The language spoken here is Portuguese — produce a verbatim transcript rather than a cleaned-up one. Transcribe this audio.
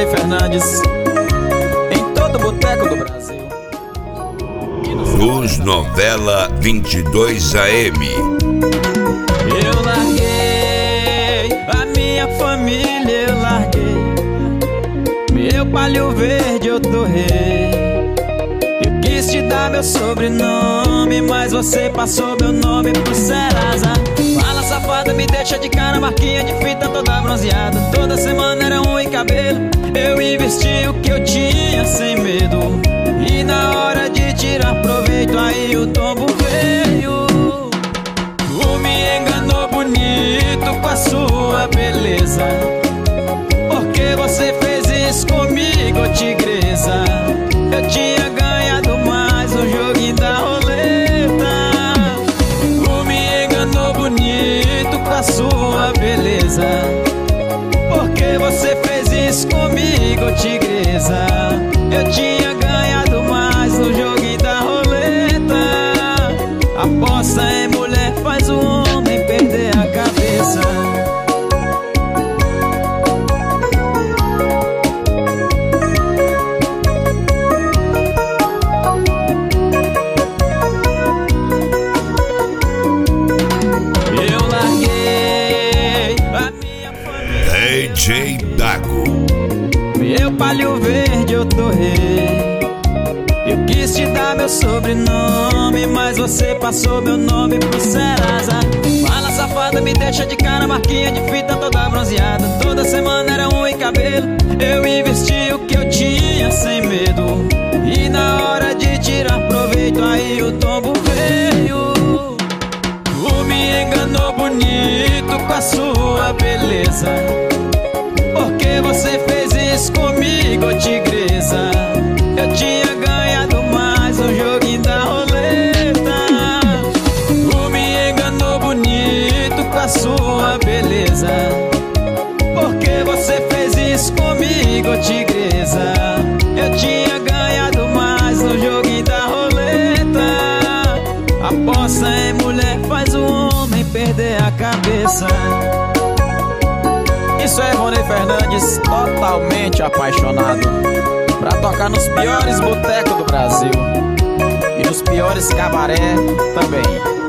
Rony Fernandes, em todo boteco do Brasil. Luz Novela vinte e dois A M. Eu larguei a minha família, eu larguei meu palho verde, eu torrei. Eu quis te dar meu sobrenome, mas você passou meu nome pro Serasa. Fala safada, me deixa de cara, marquinha de fita toda bronzeada. Toda semana era um e cabelo, eu investi o que eu tinha sem medo. E na hora de tirar proveito, aí o tombo veio. Tu me enganou bonito com a sua beleza. Por que você fez isso comigo, ô tigresa? Eu tinha ganhado mais no joguinho da roleta. Tu me enganou bonito com a sua beleza. Por que você fez isso comigo, ô tigresa? Eu tinha ganhado mais no joguinho da roleta. Aposta em mulher faz o homem perder a cabeça. Eu larguei a minha família, D J Dago. meu palho verde eu torrei. Eu quis te dar meu sobrenome, mas você passou meu nome pro Serasa. Fala safada, me deixa de cara, marquinha de fita toda bronzeada. Toda semana era um e cabelo, eu investi o que eu tinha sem medo. E na hora de tirar proveito, aí o tombo veio. Tu me enganou bonito com a sua beleza. Por que você fez isso comigo, ô tigresa? Eu tinha ganhado mais no joguinho da roleta. Tu me enganou bonito com a sua beleza. Por que você fez isso comigo, ô tigresa? Eu tinha ganhado mais no joguinho da roleta. Aposta em mulher faz o homem perder a cabeça. Isso é Rony Fernandes, totalmente apaixonado, pra tocar nos piores botecos do Brasil e nos piores cabaré também.